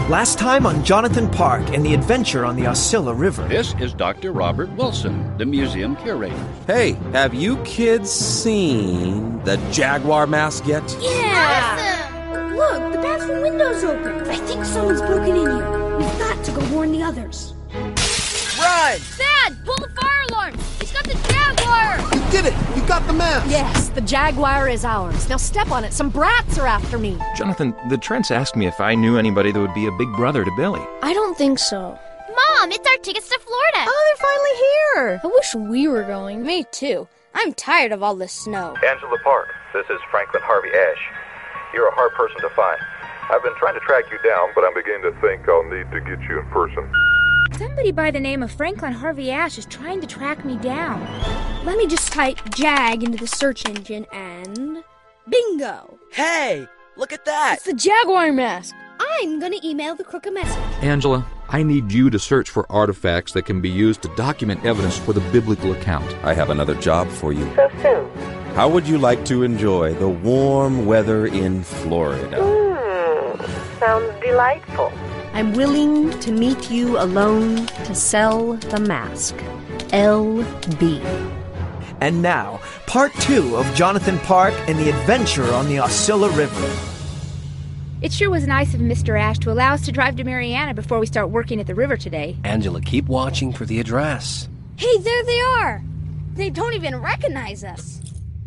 Last time on Jonathan Park and the adventure on the Osceola River. This is Dr. Robert Wilson, the museum curator. Hey, have you kids seen the Jaguar mask yet? Yeah! Awesome! Look, the bathroom window's open. I think someone's broken in here. We've got to go warn the others. Run! Dad, pull the fire alarm! He's got the Jaguar! You did it! You got the mask! Yes, the Jaguar is ours. Now step on it. Some brats are after me. Jonathan, the Trents asked me if I knew anybody that would be a big brother to Billy. I don't think so. Mom, it's our tickets to Florida. Oh, they're finally here. I wish we were going. Me too. I'm tired of all this snow. Angela Park, this is Franklin Harvey Ash. You're a hard person to find. I've been trying to track you down, but I'm beginning to think I'll need to get you in person. Somebody by the name of Franklin Harvey Ash is trying to track me down. Let me just type JAG into the search engine and... bingo! Hey, look at that! It's the Jaguar mask. I'm gonna email the crook a message. Angela, I need you to search for artifacts that can be used to document evidence for the biblical account. I have another job for you. So soon? How would you like to enjoy the warm weather in Florida? Sounds delightful. I'm willing to meet you alone to sell the mask. LB. And now, part 2 of Jonathan Park and the adventure on the Osceola River. It sure was nice of Mr. Ash to allow us to drive to Mariana before we start working at the river today. Angela, keep watching for the address. Hey, there they are! They don't even recognize us.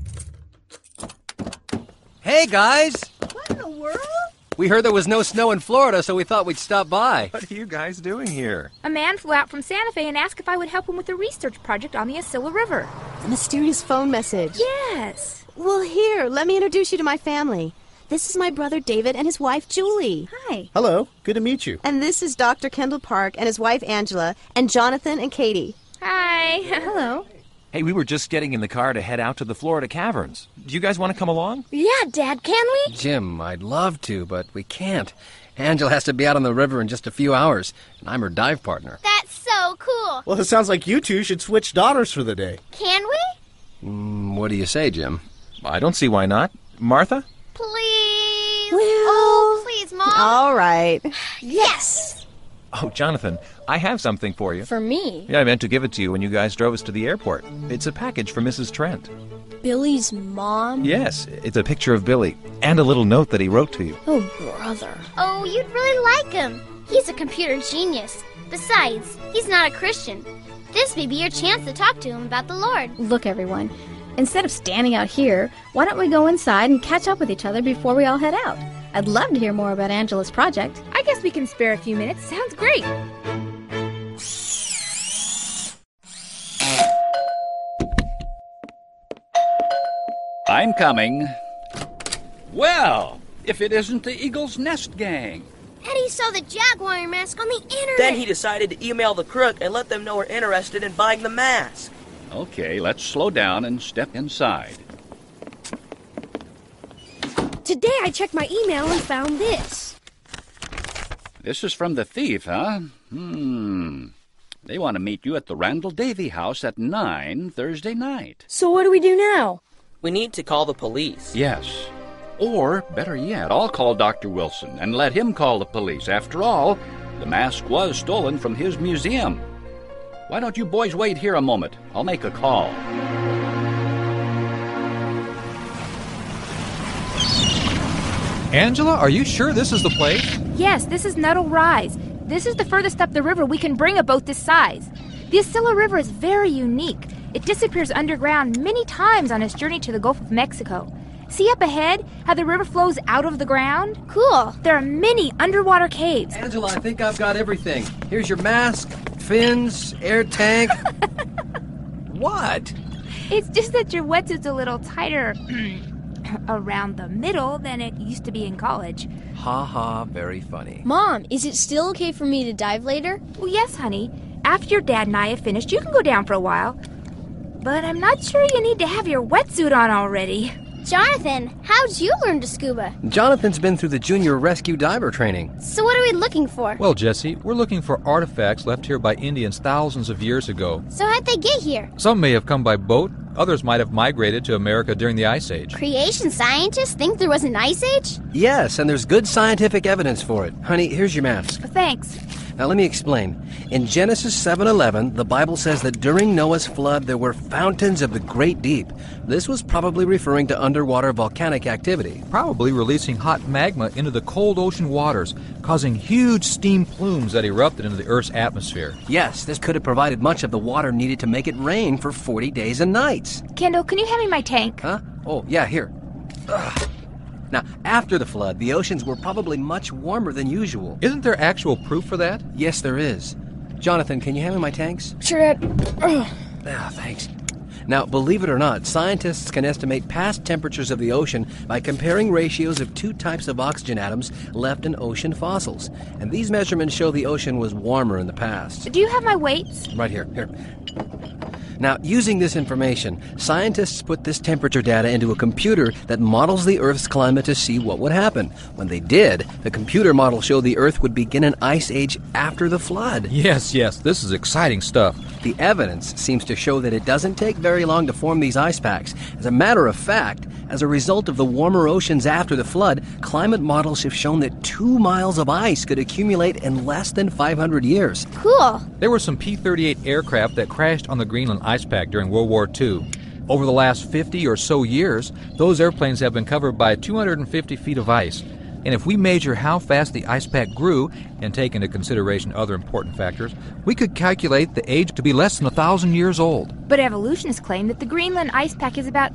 Hey, guys! What in the world? We heard there was no snow in Florida, so we thought we'd stop by. What are you guys doing here? A man flew out from Santa Fe and asked if I would help him with a research project on the Osceola River. A mysterious phone message. Yes. Well, here, let me introduce you to my family. This is my brother David and his wife Julie. Hi. Hello, good to meet you. And this is Dr. Kendall Park and his wife Angela, and Jonathan and Katie. Hi. Hello. Hey, we were just getting in the car to head out to the Florida caverns. Do you guys want to come along? Yeah, Dad, can we? Jim, I'd love to, but we can't. Angela has to be out on the river in just a few hours, and I'm her dive partner. That's so cool. Well, it sounds like you two should switch daughters for the day. Can we? What do you say, Jim? I don't see why not. Martha? Please. Well... Oh, please, Mom. All right. Yes. Oh, Jonathan, I have something for you. For me? Yeah, I meant to give it to you when you guys drove us to the airport. It's a package for Mrs. Trent. Billy's mom? Yes, it's a picture of Billy and a little note that he wrote to you. Oh, brother. Oh, you'd really like him. He's a computer genius. Besides, he's not a Christian. This may be your chance to talk to him about the Lord. Look, everyone. Instead of standing out here, why don't we go inside and catch up with each other before we all head out? I'd love to hear more about Angela's project. I guess we can spare a few minutes. Sounds great. I'm coming. Well, if it isn't the Eagle's Nest Gang. Eddie saw the Jaguar mask on the internet. Then he decided to email the crook and let them know we're interested in buying the mask. Okay, let's slow down and step inside. Today I checked my email and found this. This is from the thief, huh? They want to meet you at the Randall Davy house at 9 Thursday night. So what do we do now? We need to call the police. Yes. Or, better yet, I'll call Dr. Wilson and let him call the police. After all, the mask was stolen from his museum. Why don't you boys wait here a moment? I'll make a call. Angela, are you sure this is the place? Yes, this is Nuttall Rise. This is the furthest up the river we can bring a boat this size. The Osceola River is very unique. It disappears underground many times on its journey to the Gulf of Mexico. See up ahead how the river flows out of the ground? Cool. There are many underwater caves. Angela, I think I've got everything. Here's your mask, fins, air tank. What? It's just that your wetsuit's a little tighter around the middle than it used to be in college. Ha ha, very funny. Mom, is it still okay for me to dive later? Well, yes, honey. After your dad and I have finished, you can go down for a while. But I'm not sure you need to have your wetsuit on already. Jonathan, how'd you learn to scuba? Jonathan's been through the junior rescue diver training. So what are we looking for? Well, Jesse, we're looking for artifacts left here by Indians thousands of years ago. So how'd they get here? Some may have come by boat, Others might have migrated to America during the Ice Age. Creation scientists think there was an ice age? Yes, and there's good scientific evidence for it. Honey, here's your mask. Thanks. Now let me explain. In Genesis 7:11, the Bible says that during Noah's flood there were fountains of the great deep. This was probably referring to underwater volcanic activity. Probably releasing hot magma into the cold ocean waters, causing huge steam plumes that erupted into the Earth's atmosphere. Yes, this could have provided much of the water needed to make it rain for 40 days and nights. Kendall, can you hand me my tank? Huh? Oh, yeah, here. Ugh. Now, after the flood, the oceans were probably much warmer than usual. Isn't there actual proof for that? Yes, there is. Jonathan, can you hand me my tanks? Sure, Dad. Thanks. Now, believe it or not, scientists can estimate past temperatures of the ocean by comparing ratios of two types of oxygen atoms left in ocean fossils. And these measurements show the ocean was warmer in the past. Do you have my weights? Right here. Now, using this information, scientists put this temperature data into a computer that models the Earth's climate to see what would happen. When they did, the computer model showed the Earth would begin an ice age after the flood. Yes, this is exciting stuff. The evidence seems to show that it doesn't take very long to form these ice packs. As a matter of fact, as a result of the warmer oceans after the flood, climate models have shown that 2 miles of ice could accumulate in less than 500 years. Cool. There were some P-38 aircraft that crashed on the Greenland ice pack during World War II. Over the last 50 or so years, those airplanes have been covered by 250 feet of ice. And if we measure how fast the ice pack grew and take into consideration other important factors, we could calculate the age to be less than 1,000 years old. But evolutionists claim that the Greenland ice pack is about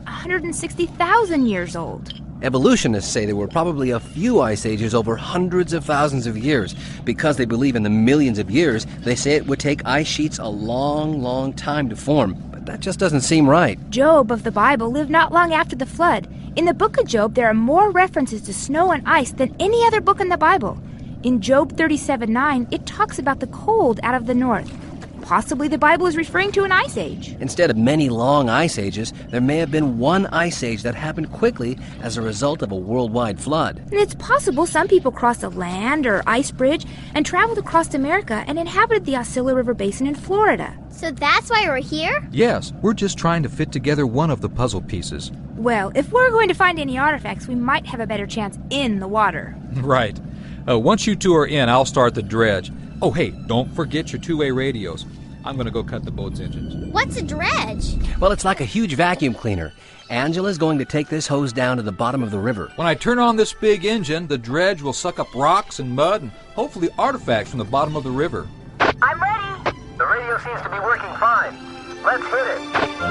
160,000 years old. Evolutionists say there were probably a few ice ages over hundreds of thousands of years. Because they believe in the millions of years, they say it would take ice sheets a long, long time to form. But that just doesn't seem right. Job of the Bible lived not long after the flood. In the book of Job, there are more references to snow and ice than any other book in the Bible. In Job 37:9, it talks about the cold out of the north. Possibly the Bible is referring to an ice age. Instead of many long ice ages, there may have been one ice age that happened quickly as a result of a worldwide flood. And it's possible some people crossed a land or ice bridge and traveled across America and inhabited the Osceola River Basin in Florida. So that's why we're here? Yes, we're just trying to fit together one of the puzzle pieces. Well, if we're going to find any artifacts, we might have a better chance in the water. Right. Once you two are in, I'll start the dredge. Oh, hey, don't forget your two-way radios. I'm going to go cut the boat's engines. What's a dredge? Well, it's like a huge vacuum cleaner. Angela's going to take this hose down to the bottom of the river. When I turn on this big engine, the dredge will suck up rocks and mud and hopefully artifacts from the bottom of the river. I'm ready! The radio seems to be working fine. Let's hit it.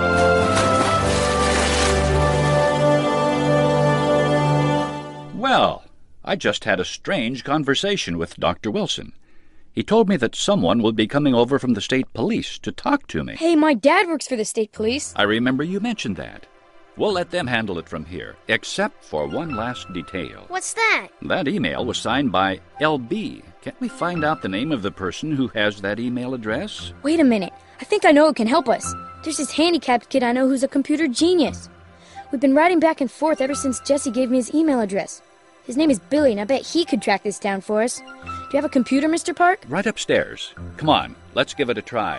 Well, I just had a strange conversation with Dr. Wilson. He told me that someone will be coming over from the state police to talk to me. Hey, my dad works for the state police. I remember you mentioned that. We'll let them handle it from here, except for one last detail. What's that? That email was signed by LB. Can't we find out the name of the person who has that email address? Wait a minute. I think I know who can help us. There's this handicapped kid I know who's a computer genius. We've been writing back and forth ever since Jesse gave me his email address. His name is Billy, and I bet he could track this down for us. Do you have a computer, Mr. Park? Right upstairs. Come on, let's give it a try.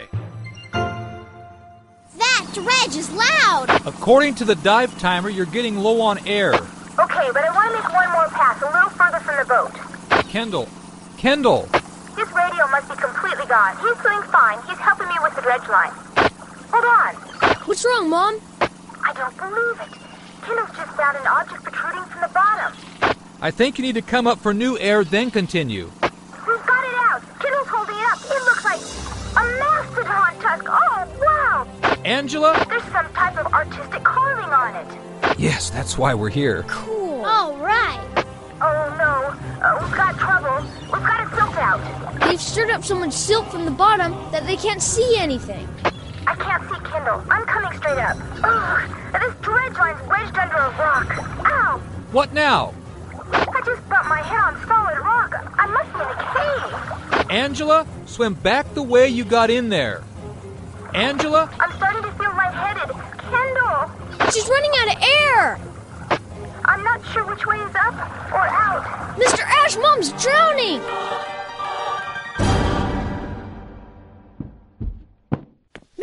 That dredge is loud! According to the dive timer, you're getting low on air. Okay, but I want to make one more pass, a little further from the boat. Kendall! His radio must be completely gone. He's doing fine. He's helping me with the dredge line. Hold on. What's wrong, Mom? I don't believe it. Kendall's just found an object protruding from the bottom. I think you need to come up for new air, then continue. We've got it out. Kendall's holding it up. It looks like a mastodon tusk. Oh, wow! Angela? There's some type of artistic carving on it. Yes, that's why we're here. Cool. All right. Oh, no. We've got trouble. We've got it silted out. They've stirred up so much silt from the bottom that they can't see anything. I can't see Kendall. I'm coming straight up. Ugh, this dredge line's wedged under a rock. Ow! What now? I just bumped my head on solid rock. I must be in a cave. Angela, swim back the way you got in there. Angela? I'm starting to feel lightheaded. Kendall! She's running out of air! I'm not sure which way is up or out. Mr. Ash, Mom's drowning! Mr. Park!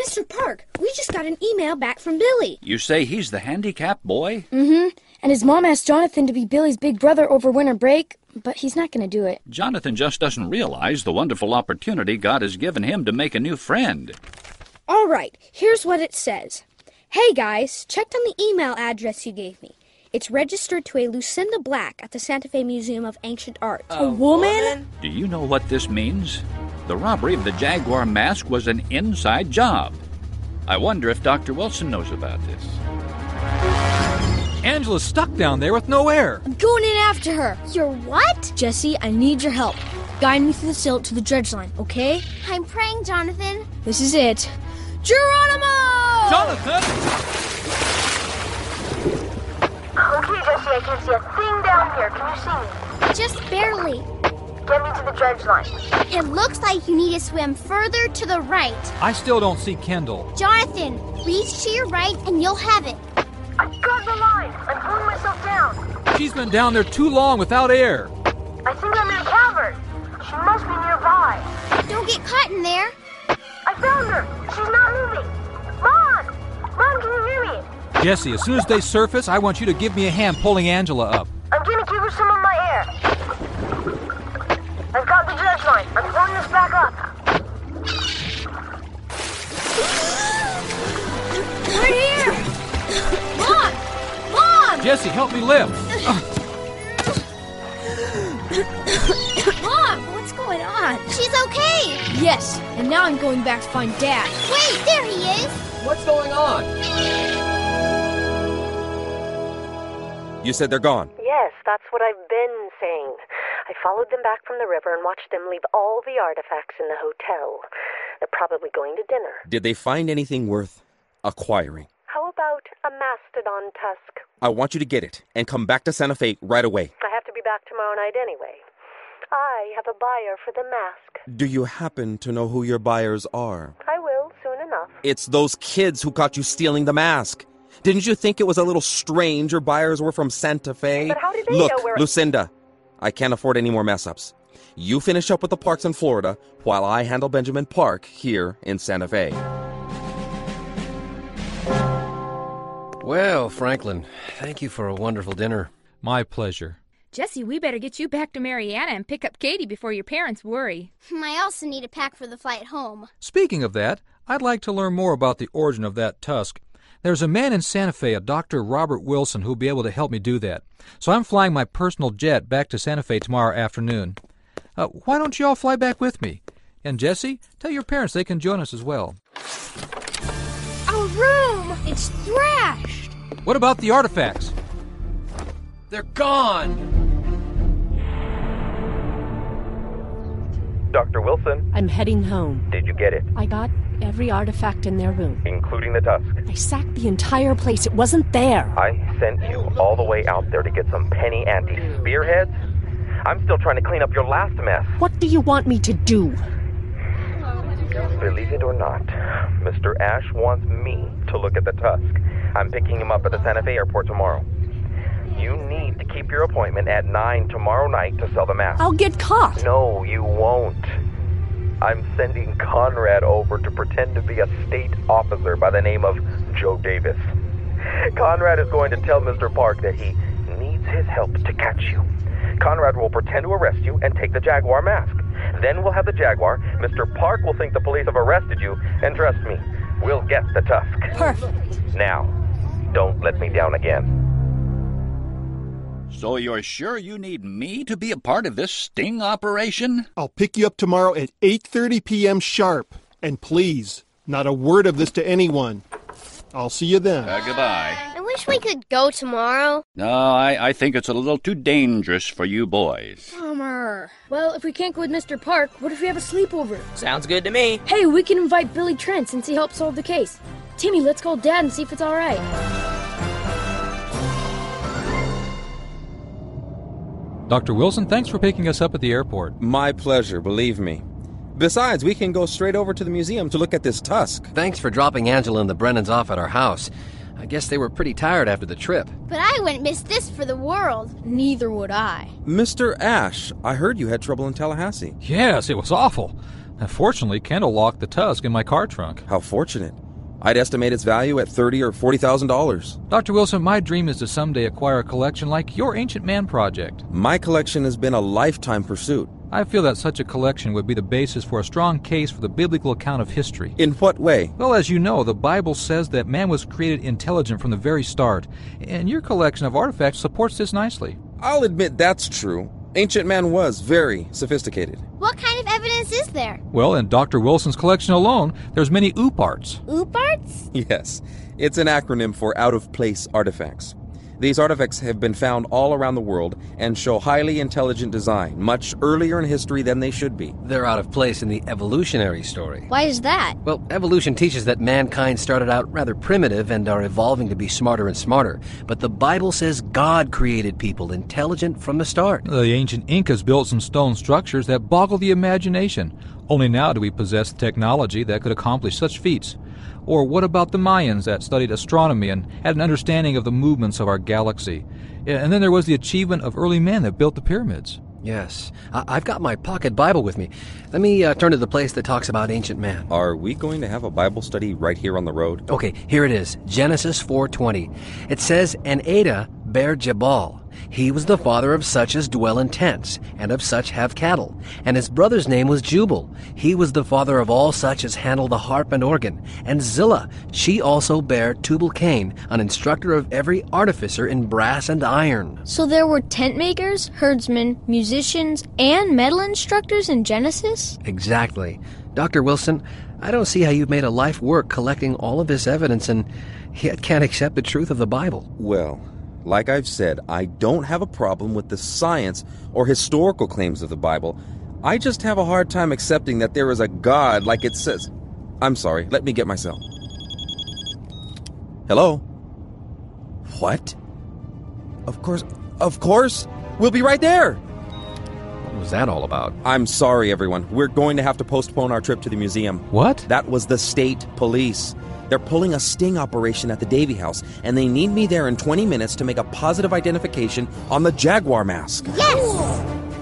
Park, we just got an email back from Billy. You say he's the handicapped boy? Mm-hmm. And his mom asked Jonathan to be Billy's big brother over winter break, but he's not going to do it. Jonathan just doesn't realize the wonderful opportunity God has given him to make a new friend. All right, here's what it says. Hey guys, checked on the email address you gave me. It's registered to a Lucinda Black at the Santa Fe Museum of Ancient Art. A woman? Do you know what this means? The robbery of the Jaguar mask was an inside job. I wonder if Dr. Wilson knows about this. Angela's stuck down there with no air. I'm going in after her. You're what? Jesse, I need your help. Guide me through the silt to the dredge line, okay? I'm praying, Jonathan. This is it. Geronimo! Jonathan! Okay, Jesse, I can't see a thing down here. Can you see me? Just barely. Get me to the dredge line. It looks like you need to swim further to the right. I still don't see Kendall. Jonathan, reach to your right and you'll have it. I got the line. I'm pulling myself down. She's been down there too long without air. I think I'm in a cavern. She must be nearby. Don't get caught in there. I found her. She's not moving. Mom! Mom, can you hear me? Jesse, as soon as they surface, I want you to give me a hand pulling Angela up. I'm gonna give her some of my air. I've got the dredge line. I'm pulling this back up. Right here! Mom! Mom! Jesse, help me lift. Mom, what's going on? She's okay. Yes, and now I'm going back to find Dad. Wait, there he is. What's going on? You said they're gone. Yes, that's what I've been saying. I followed them back from the river and watched them leave all the artifacts in the hotel. They're probably going to dinner. Did they find anything worth acquiring? How about a mastodon tusk? I want you to get it and come back to Santa Fe right away. I have to be back tomorrow night anyway. I have a buyer for the mask. Do you happen to know who your buyers are? I will, soon enough. It's those kids who caught you stealing the mask. Didn't you think it was a little strange your buyers were from Santa Fe? But how did they Look, know where... Lucinda, I can't afford any more mess-ups. You finish up with the parks in Florida while I handle Benjamin Park here in Santa Fe. Well, Franklin, thank you for a wonderful dinner. My pleasure. Jesse, we better get you back to Mariana and pick up Katie before your parents worry. I also need a pack for the flight home. Speaking of that, I'd like to learn more about the origin of that tusk. There's a man in Santa Fe, a Dr. Robert Wilson, who'll be able to help me do that. So I'm flying my personal jet back to Santa Fe tomorrow afternoon. Why don't you all fly back with me? And Jesse, tell your parents they can join us as well. Our room! It's thrashed! What about the artifacts? They're gone! Dr. Wilson? I'm heading home. Did you get it? I got every artifact in their room. Including the tusk? I sacked the entire place. It wasn't there. I sent you all the way out there to get some penny ante spearheads? I'm still trying to clean up your last mess. What do you want me to do? Believe it or not, Mr. Ash wants me to look at the tusk. I'm picking him up at the Santa Fe airport tomorrow. You need to keep your appointment at 9 tomorrow night to sell the mask. I'll get caught. No, you won't. I'm sending Conrad over to pretend to be a state officer by the name of Joe Davis. Conrad is going to tell Mr. Park that he needs his help to catch you. Conrad will pretend to arrest you and take the Jaguar mask. Then we'll have the Jaguar. Mr. Park will think the police have arrested you, and trust me, we'll get the tusk. Perfect. Now, don't let me down again. So you're sure you need me to be a part of this sting operation? I'll pick you up tomorrow at 8:30 p.m. sharp. And please, not a word of this to anyone. I'll see you then. Goodbye. I wish we could go tomorrow. No, I think it's a little too dangerous for you boys. Bummer. Well, if we can't go with Mr. Park, what if we have a sleepover? Sounds good to me. Hey, we can invite Billy Trent since he helped solve the case. Timmy, let's call Dad and see if it's all right. Dr. Wilson, thanks for picking us up at the airport. My pleasure, believe me. Besides, we can go straight over to the museum to look at this tusk. Thanks for dropping Angela and the Brennans off at our house. I guess they were pretty tired after the trip. But I wouldn't miss this for the world. Neither would I. Mr. Ash, I heard you had trouble in Tallahassee. Yes, it was awful. Fortunately, Kendall locked the tusk in my car trunk. How fortunate. I'd estimate its value at $30,000 or $40,000. Dr. Wilson, my dream is to someday acquire a collection like your Ancient Man project. My collection has been a lifetime pursuit. I feel that such a collection would be the basis for a strong case for the biblical account of history. In what way? Well, as you know, the Bible says that man was created intelligent from the very start, and your collection of artifacts supports this nicely. I'll admit that's true. Ancient Man was very sophisticated. What kind of evidence is there? Well, in Dr. Wilson's collection alone, there's many OOPArts. OOPArts? Yes, it's an acronym for out-of-place artifacts. These artifacts have been found all around the world and show highly intelligent design, much earlier in history than they should be. They're out of place in the evolutionary story. Why is that? Well, evolution teaches that mankind started out rather primitive and are evolving to be smarter and smarter. But the Bible says God created people intelligent from the start. The ancient Incas built some stone structures that boggle the imagination. Only now do we possess technology that could accomplish such feats. Or what about the Mayans that studied astronomy and had an understanding of the movements of our galaxy? And then there was the achievement of early men that built the pyramids. Yes. I've got my pocket Bible with me. Let me turn to the place that talks about ancient man. Are we going to have a Bible study right here on the road? Okay, here it is. Genesis 4:20. It says, "And Ada bare Jabal. He was the father of such as dwell in tents, and of such have cattle. And his brother's name was Jubal. He was the father of all such as handle the harp and organ. And Zillah, she also bare Tubal-Cain, an instructor of every artificer in brass and iron." So there were tent makers, herdsmen, musicians, and metal instructors in Genesis? Exactly. Dr. Wilson, I don't see how you've made a life work collecting all of this evidence and yet can't accept the truth of the Bible. Well, like I've said, I don't have a problem with the science or historical claims of the Bible. I just have a hard time accepting that there is a God like it says. I'm sorry, let me get myself. Hello? What? Of course. We'll be right there. What was that all about? I'm sorry, everyone. We're going to have to postpone our trip to the museum. What? That was the state police. They're pulling a sting operation at the Davy House, and they need me there in 20 minutes to make a positive identification on the Jaguar mask. Yes!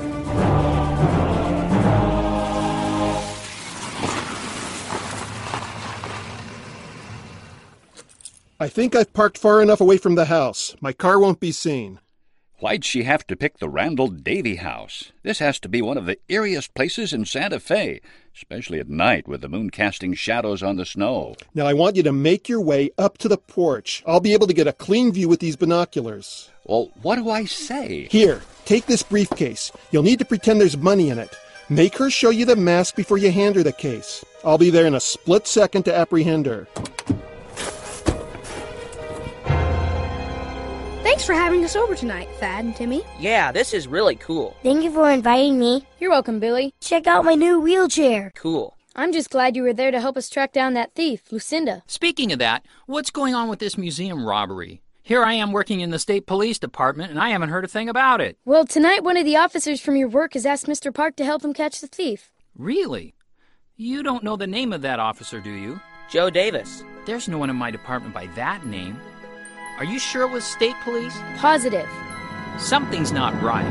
I think I've parked far enough away from the house. My car won't be seen. Why'd she have to pick the Randall Davy House? This has to be one of the eeriest places in Santa Fe, especially at night with the moon casting shadows on the snow. Now I want you to make your way up to the porch. I'll be able to get a clean view with these binoculars. Well, what do I say? Here, take this briefcase. You'll need to pretend there's money in it. Make her show you the mask before you hand her the case. I'll be there in a split second to apprehend her. Thanks for having us over tonight, Thad and Timmy. Yeah, this is really cool. Thank you for inviting me. You're welcome, Billy. Check out my new wheelchair. Cool. I'm just glad you were there to help us track down that thief, Lucinda. Speaking of that, what's going on with this museum robbery? Here I am working in the state police department, and I haven't heard a thing about it. Well, tonight one of the officers from your work has asked Mr. Park to help him catch the thief. Really? You don't know the name of that officer, do you? Joe Davis. There's no one in my department by that name. Are you sure it was state police? Positive. Something's not right.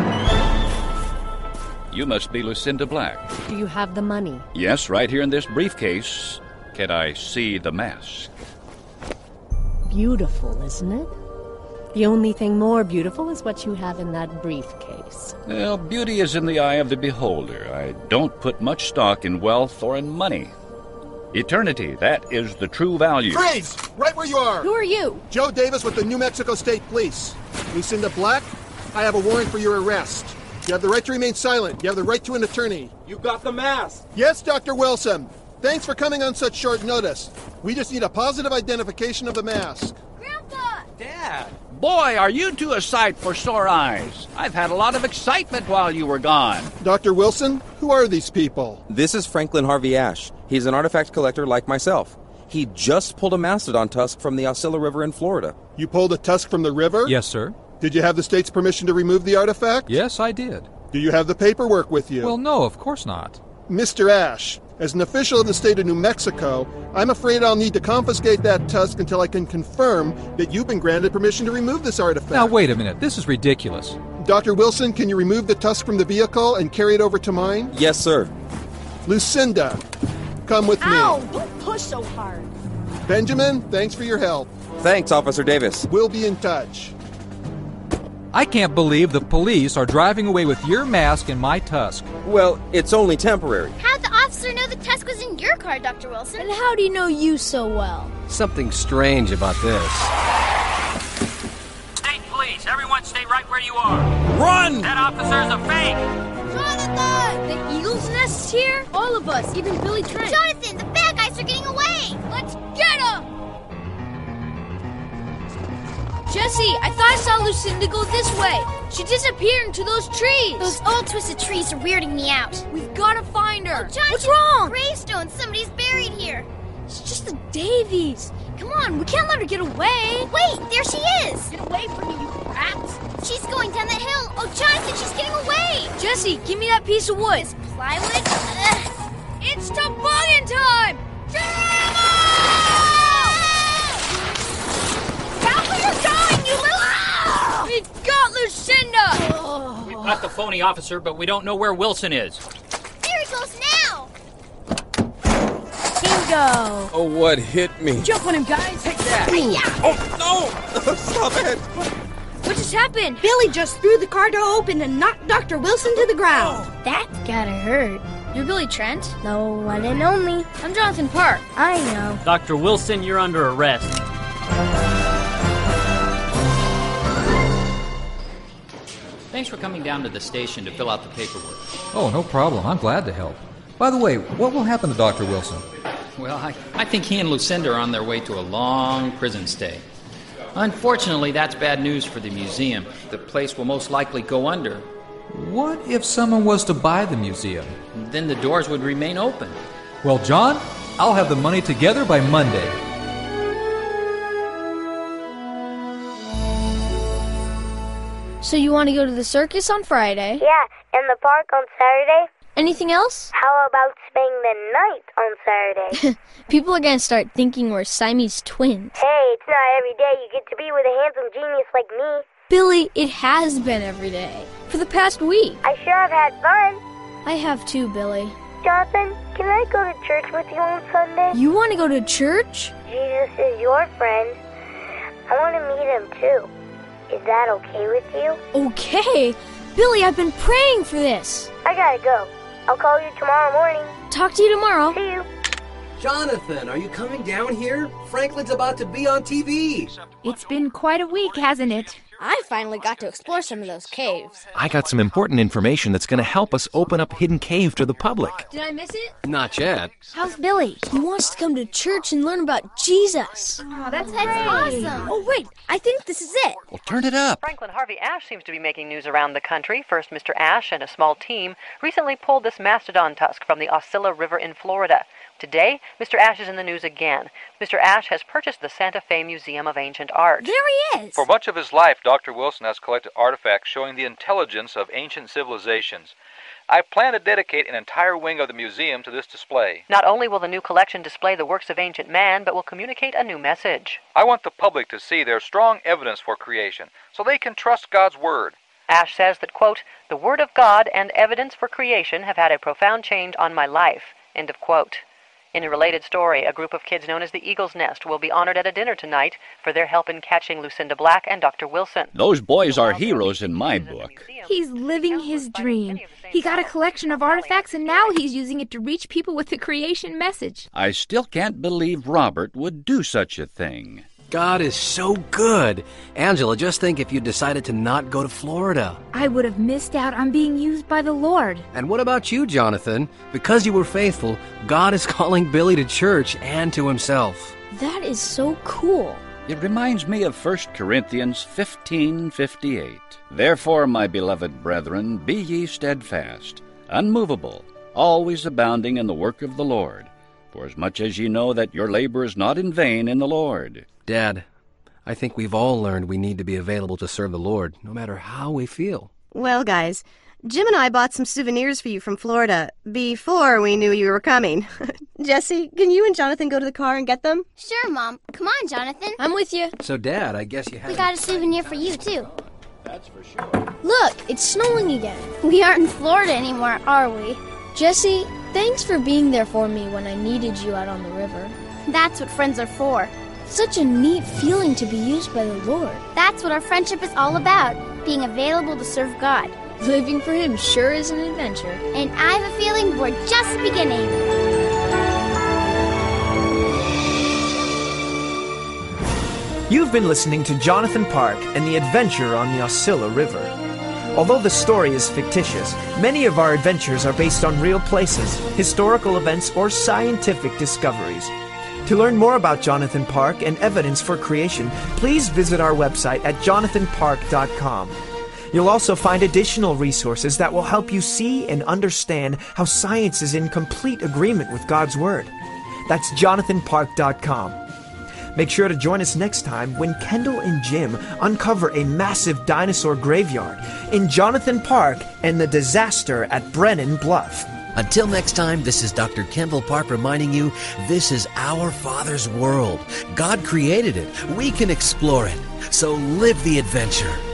You must be Lucinda Black. Do you have the money? Yes, right here in this briefcase. Can I see the mask? Beautiful, isn't it? The only thing more beautiful is what you have in that briefcase. Well, beauty is in the eye of the beholder. I don't put much stock in wealth or in money. Eternity, that is the true value. Freeze! Right where you are! Who are you? Joe Davis with the New Mexico State Police. Lucinda Black, I have a warrant for your arrest. You have the right to remain silent. You have the right to an attorney. You got the mask! Yes, Dr. Wilson. Thanks for coming on such short notice. We just need a positive identification of the mask. Grandpa! Dad! Boy, are you two a sight for sore eyes. I've had a lot of excitement while you were gone. Dr. Wilson, who are these people? This is Franklin Harvey Ash. He's an artifact collector like myself. He just pulled a mastodon tusk from the Osceola River in Florida. You pulled a tusk from the river? Yes, sir. Did you have the state's permission to remove the artifact? Yes, I did. Do you have the paperwork with you? Well, no, of course not. Mr. Ash, as an official of the state of New Mexico, I'm afraid I'll need to confiscate that tusk until I can confirm that you've been granted permission to remove this artifact. Now, wait a minute. This is ridiculous. Dr. Wilson, can you remove the tusk from the vehicle and carry it over to mine? Yes, sir. Lucinda, come with me. Ow! Don't push so hard. Benjamin, thanks for your help. Thanks, Officer Davis. We'll be in touch. I can't believe the police are driving away with your mask and my tusk. Well, it's only temporary. How'd the officer know the tusk was in your car, Dr. Wilson? And how do you know you so well? Something strange about this. State police, everyone stay right where you are. Run! That officer's a fake. Jonathan! The Eagle's Nest's here? All of us, even Billy Trent. Jonathan, the bad guys are getting away! Let's get them! Jesse, I thought I saw Lucinda go this way. She disappeared into those trees. Those old twisted trees are weirding me out. We've got to find her. Oh, Jonathan, what's wrong? Gravestone, somebody's buried here. It's just the Davies. Come on, we can't let her get away. Wait, there she is. Get away from me, you rats. She's going down that hill. Oh, Jonathan, she's getting away. Jesse, give me that piece of wood. Plywood? Ugh. It's toboggan time! You're going, you little... We got Lucinda! We've got the phony officer, but we don't know where Wilson is. There he goes now! Bingo! Oh, what hit me? Jump on him, guys! Take that! Oh, no! Stop it! What just happened? Billy just threw the car door open and knocked Dr. Wilson to the ground. That's gotta hurt. You're Billy Trent? No one and only. I'm Jonathan Park. I know. Dr. Wilson, you're under arrest. Thanks for coming down to the station to fill out the paperwork. Oh, no problem. I'm glad to help. By the way, what will happen to Dr. Wilson? Well, I think he and Lucinda are on their way to a long prison stay. Unfortunately, that's bad news for the museum. The place will most likely go under. What if someone was to buy the museum? Then the doors would remain open. Well, John, I'll have the money together by Monday. So you want to go to the circus on Friday? Yeah, and the park on Saturday. Anything else? How about spending the night on Saturday? People are going to start thinking we're Siamese twins. Hey, it's not every day you get to be with a handsome genius like me. Billy, it has been every day. For the past week. I sure have had fun. I have too, Billy. Jonathan, can I go to church with you on Sunday? You want to go to church? Jesus is your friend. I want to meet him too. Is that okay with you? Okay. Billy, I've been praying for this. I gotta go. I'll call you tomorrow morning. Talk to you tomorrow. See you. Jonathan, are you coming down here? Franklin's about to be on TV. It's been quite a week, hasn't it? I finally got to explore some of those caves. I got some important information that's going to help us open up Hidden Cave to the public. Did I miss it? Not yet. How's Billy? He wants to come to church and learn about Jesus. Oh, that's awesome. Oh, wait, I think this is it. Well, turn it up. Franklin Harvey Ash seems to be making news around the country. First, Mr. Ash and a small team recently pulled this mastodon tusk from the Osceola River in Florida. Today, Mr. Ash is in the news again. Mr. Ash has purchased the Santa Fe Museum of Ancient Art. There he is. For much of his life, Dr. Wilson has collected artifacts showing the intelligence of ancient civilizations. I plan to dedicate an entire wing of the museum to this display. Not only will the new collection display the works of ancient man, but will communicate a new message. I want the public to see their strong evidence for creation, so they can trust God's Word. Ash says that, quote, "The Word of God and evidence for creation have had a profound change on my life," end of quote. In a related story, a group of kids known as the Eagle's Nest will be honored at a dinner tonight for their help in catching Lucinda Black and Dr. Wilson. Those boys are heroes in my book. He's living his dream. He got a collection of artifacts, and now he's using it to reach people with the creation message. I still can't believe Robert would do such a thing. God is so good. Angela, just think if you decided to not go to Florida. I would have missed out on being used by the Lord. And what about you, Jonathan? Because you were faithful, God is calling Billy to church and to himself. That is so cool. It reminds me of 1 Corinthians 15:58. Therefore, my beloved brethren, be ye steadfast, unmovable, always abounding in the work of the Lord, for as much as ye know that your labor is not in vain in the Lord. Dad, I think we've all learned we need to be available to serve the Lord, no matter how we feel. Well, guys, Jim and I bought some souvenirs for you from Florida before we knew you were coming. Jesse, can you and Jonathan go to the car and get them? Sure, Mom. Come on, Jonathan. I'm with you. So, Dad, I guess you have... We got a souvenir for you, too. That's for sure. Look, it's snowing again. We aren't in Florida anymore, are we? Jesse, thanks for being there for me when I needed you out on the river. That's what friends are for. Such a neat feeling to be used by the Lord. That's what our friendship is all about, being available to serve God. Living for Him sure is an adventure. And I have a feeling we're just beginning. You've been listening to Jonathan Park and the Adventure on the Ocilla River. Although the story is fictitious, many of our adventures are based on real places, historical events, or scientific discoveries. To learn more about Jonathan Park and evidence for creation, please visit our website at jonathanpark.com. You'll also find additional resources that will help you see and understand how science is in complete agreement with God's Word. That's jonathanpark.com. Make sure to join us next time when Kendall and Jim uncover a massive dinosaur graveyard in Jonathan Park and the disaster at Brennan Bluff. Until next time, this is Dr. Kendall Park reminding you this is our Father's world. God created it. We can explore it. So live the adventure.